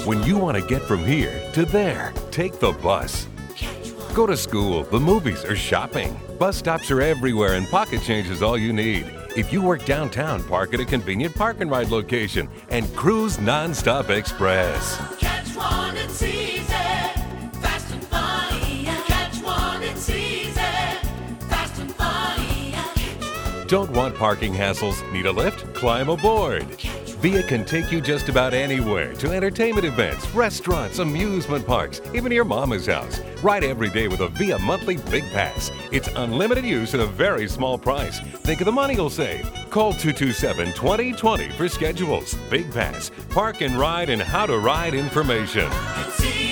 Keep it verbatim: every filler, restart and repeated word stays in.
When you want to get from here to there, take the bus. Go to school, the movies, or shopping. Bus stops are everywhere and Pocket Change is all you need. If you work downtown, park at a convenient park and ride location and cruise Nonstop Express. Catch one, it's easy, fast and fun. Catch one, it's easy, fast and fun. Don't want parking hassles? Need a lift? Climb aboard. Via can take you just about anywhere to entertainment events, restaurants, amusement parks, even your mama's house. Ride every day with a Via monthly Big Pass. It's unlimited use at a very small price. Think of the money you'll save. Call two two seven, two zero two zero for schedules. Big Pass, park and ride, and how to ride information. It's easy.